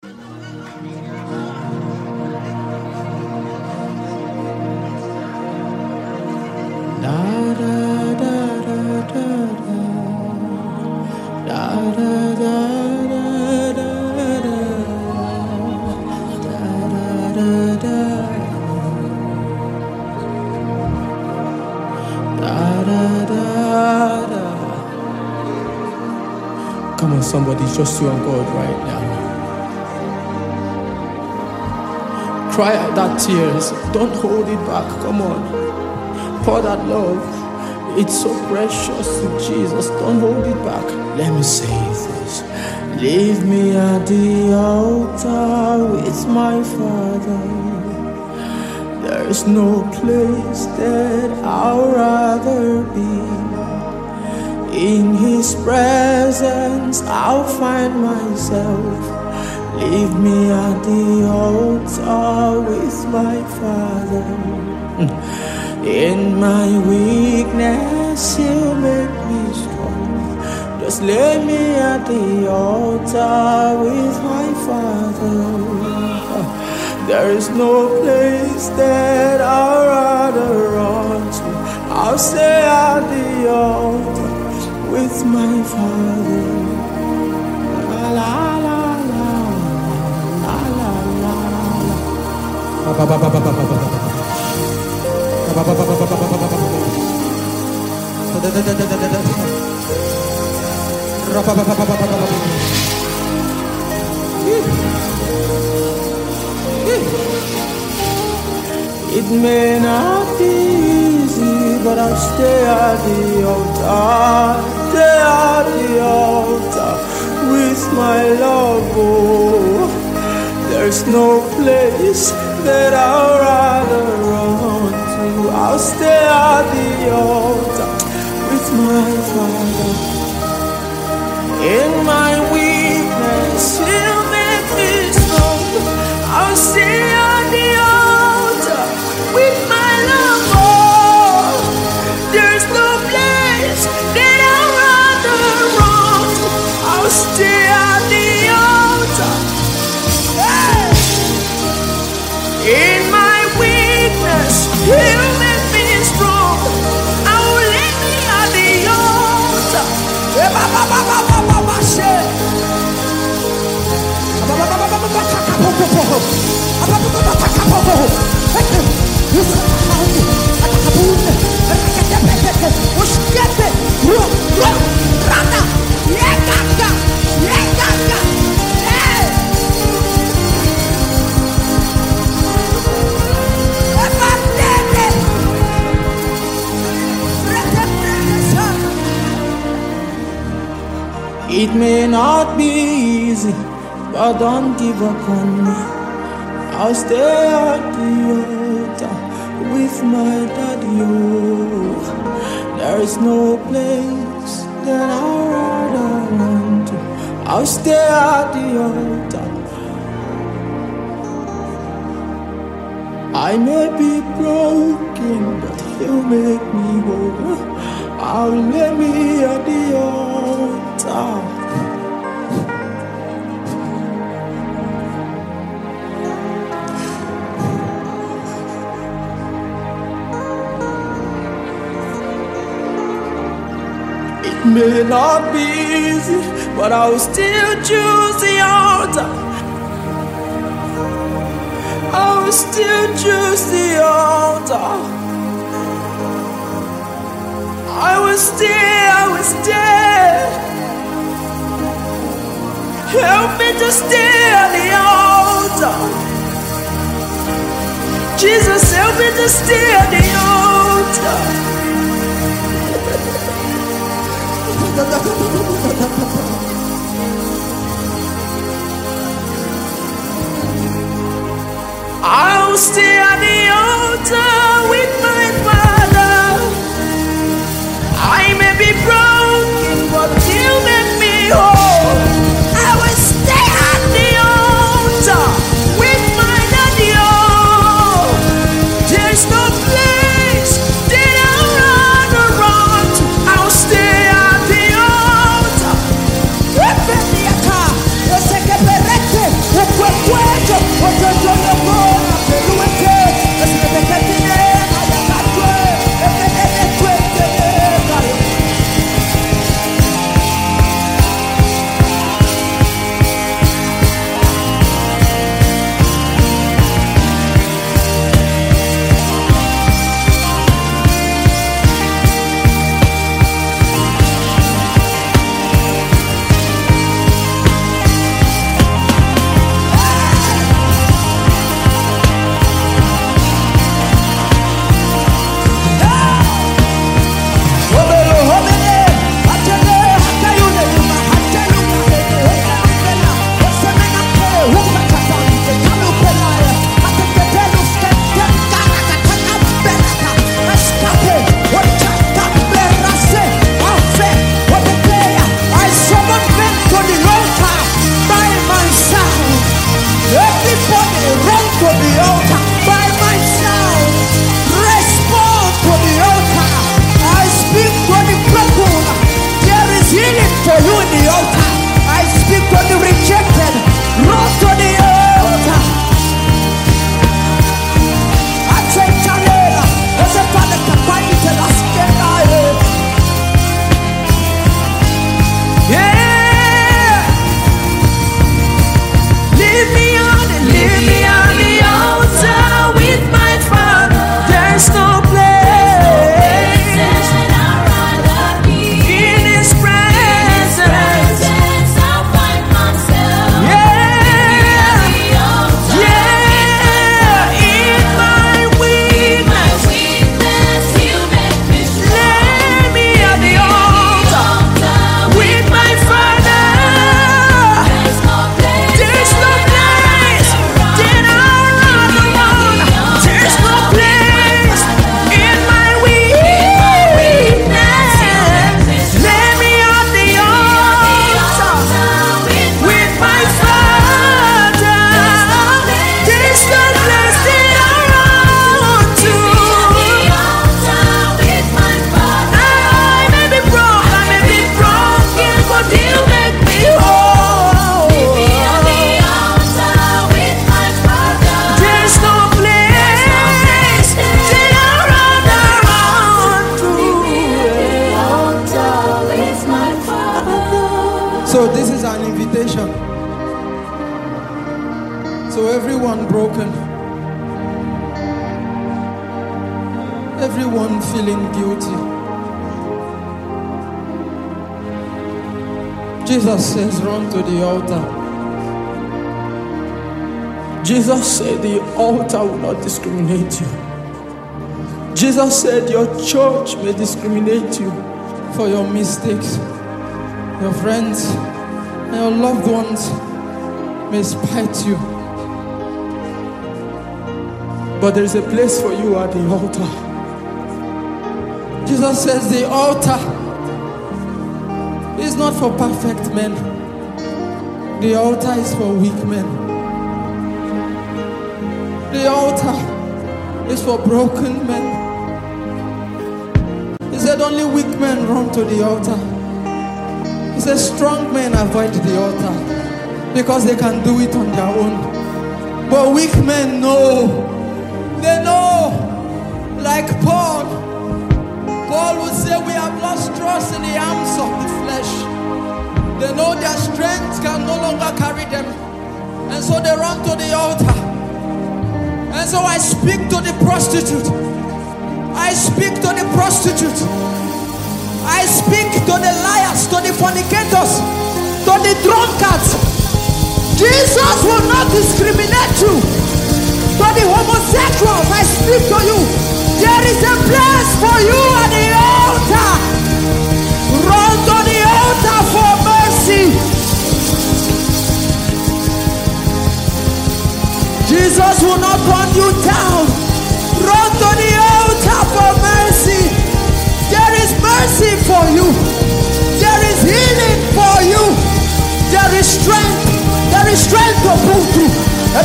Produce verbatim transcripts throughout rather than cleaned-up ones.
Come on, somebody, just you and God right now. Cry out that tears. Don't hold it back. Come on. Pour that love. It's so precious to Jesus. Don't hold it back. Let me say this. Leave me at the altar with my Father. There's no place that I'd rather be. In His presence I'll find myself. Leave me at the altar with my Father. In my weakness He'll make me strong. Just lay me at the altar with my Father. There is no place that I'd rather run to. I'll stay at the altar with my Father. La la la la la la la la. It may not be easy, but I'll stay at the altar, stay at the altar with my love. Oh, there's no place that I'd rather run to. I'll stay at the altar with my Father. In my weakness, He'll make me strong. I'll stay at the altar with my love. Oh, there's no place that I'd rather run to. I'll stay at the altar. Hey! In my weakness, He'll make me strong. I will lay me at the altar. It may not be easy, but don't give up on me. I'll stay at the altar with my daddy. Oh, there is no place that I'd rather run to. I'll stay at the altar. I may be broken, but He'll make me whole. I'll lay me at the altar. It may not be easy, but I'll still choose the altar. I will still choose the altar. I will stay, I will stay. Help me to stay at the altar. Jesus, help me to stay at the altar. I will stay at the altar with my Father. I may be broken, but He'll make me whole. I will stay at the altar with my daddy. Oh, there's no place that I'd rather run to. I'll stay at the altar. So this is an invitation. So everyone broken, everyone feeling guilty, Jesus says run to the altar. Jesus said the altar will not discriminate you. Jesus said your church may discriminate you for your mistakes. Your friends and your loved ones may spite you. But there is a place for you at the altar. Jesus says the altar is not for perfect men. The altar is for weak men. The altar is for broken men. He said only weak men run to the altar. He said strong men avoid the altar because they can do it on their own. But weak men know. They know. Like Paul. Paul would say we have lost trust in the arms of the flesh. They know their strength can no longer carry them. And so they run to the altar. And so I speak to the prostitute. I speak to the prostitute. I speak to the liars, to the fornicators, to the drunkards. Jesus will not discriminate you. To the homosexuals, I speak to you. There is a place for you at the altar. Run to the altar for mercy. Jesus will not run you down. Run to the altar for mercy. There is mercy for you. There is healing for you. There is strength. There is strength to pull through. I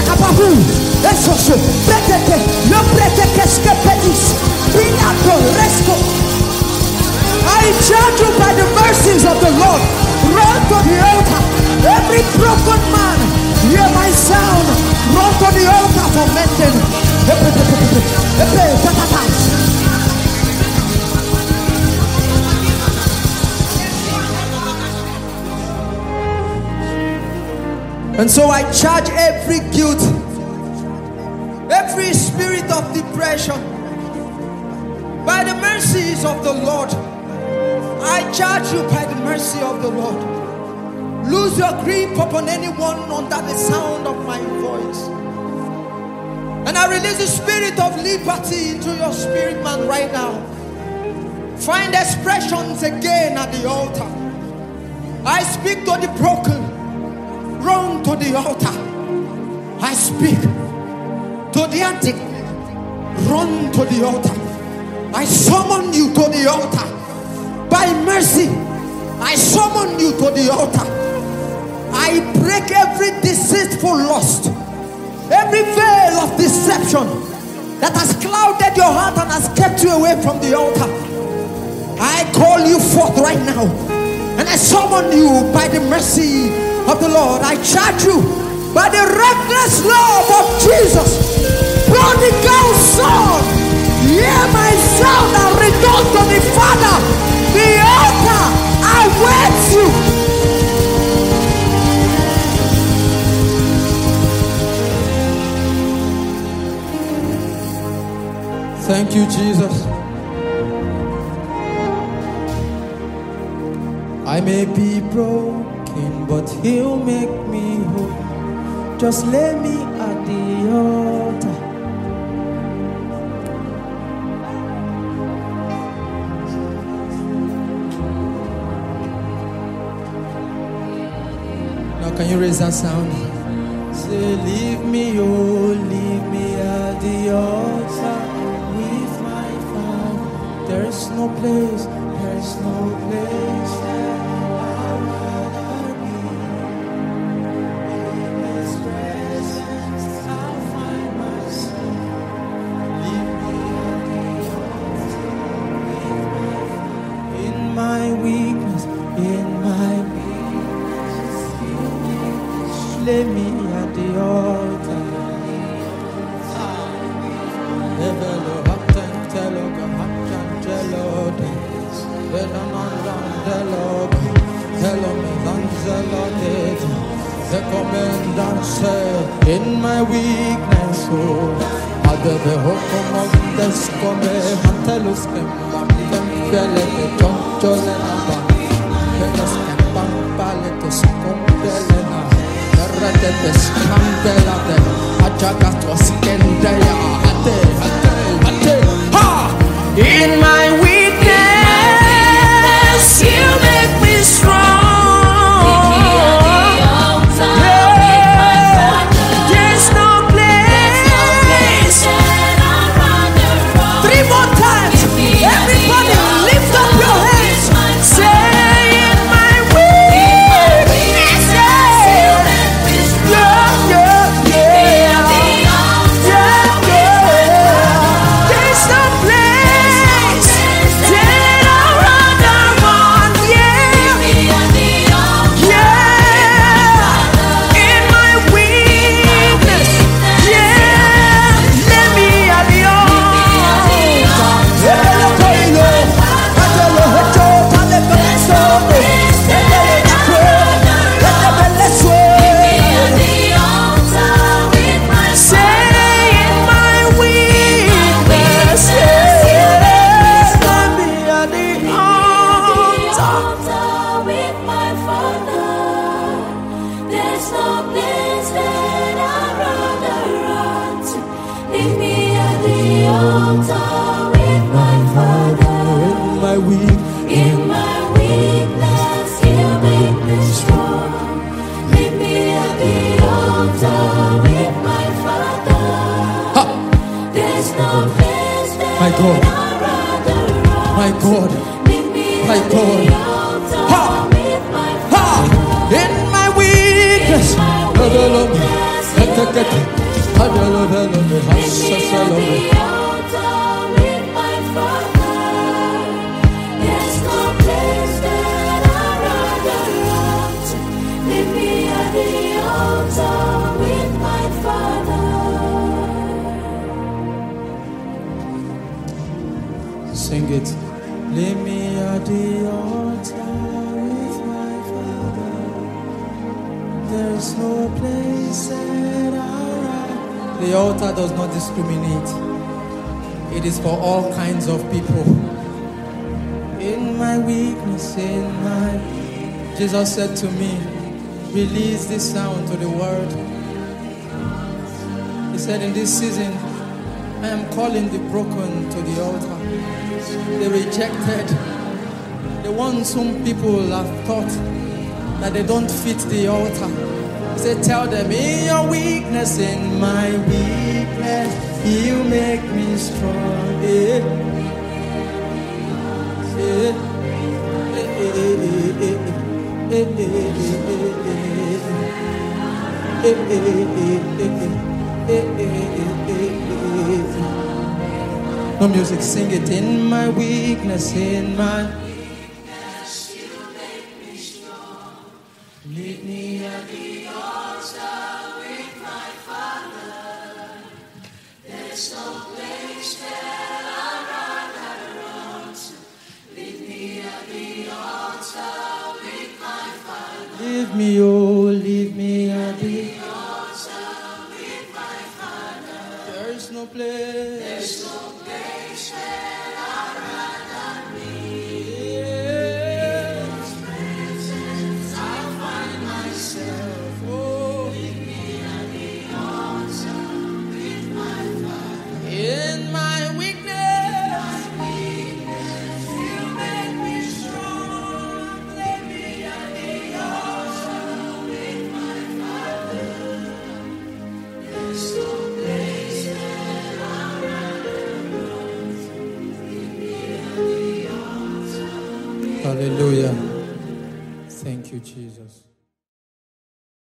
charge you by the mercies of the Lord. Run to the altar. Every broken man, hear my And so I charge every guilt, every spirit of depression, by the mercies of the Lord. I charge you by the mercy of the Lord. Lose your grip upon anyone under the sound of my voice. And I release the spirit of liberty into your spirit, man, right now. Find expressions again at the altar. I speak to the broken. Run to the altar. I speak to the addict. Run to the altar. I summon you to the altar. By mercy, I summon you to the altar. I break every deceitful lust, every veil of deception that has clouded your heart and has kept you away from the altar. I call you forth right now, and I summon you by the mercy of the Lord. I charge you by the reckless love of Jesus. Prodigal son, hear my sound and return to the Father. The altar awaits you. Thank you, Jesus. I may be broken, but He'll make me whole. Just lay me at the altar. Now can you raise that sound? Say, leave me, oh, leave me at the altar with my Father. There is no place, there is no place that I'd rather be. In His presence, I'll find myself. Leave me at the altar with my Father. In my weakness, in my weakness, lay me at the altar. In my weakness, oh, other the hope of this come, Mantelus can bump them, Bellet, Tonjolena, Pelos can bump Paletus, Compelena, Radetes, Cambella, Ajagatos, Kendaya, Ate, Ate, Ate, Ha! In my weakness, You make me strong. My God, my God, my God, ha, ha, in my weakness, sing it. Lay me at the altar with my Father. There's There's no place that I. The altar does not discriminate. It is for all kinds of people. In my weakness, in my... Jesus said to me, release this sound to the world. He said, in this season, I am calling the broken to the altar. The rejected, the ones whom people have thought that they don't fit the altar. He said, tell them, in your weakness, in my weakness, you make me strong. Eh. Eh. No music, sing it. In my weakness, in my weakness, you make me strong. Lead me at the altar with my Father. There's no place that I'd rather run to. Lead me at the altar with my Father. Leave me, oh, leave me at the altar with my Father. There's no place. There's no place that I'd rather be. In His presence I'll find myself. Oh, leave me at the altar with my Father. In my weakness, weakness, you make me strong. Leave me at the altar with my Father. There's no place that I'd rather run to. Leave me at the altar. Hallelujah. Thank you, Jesus.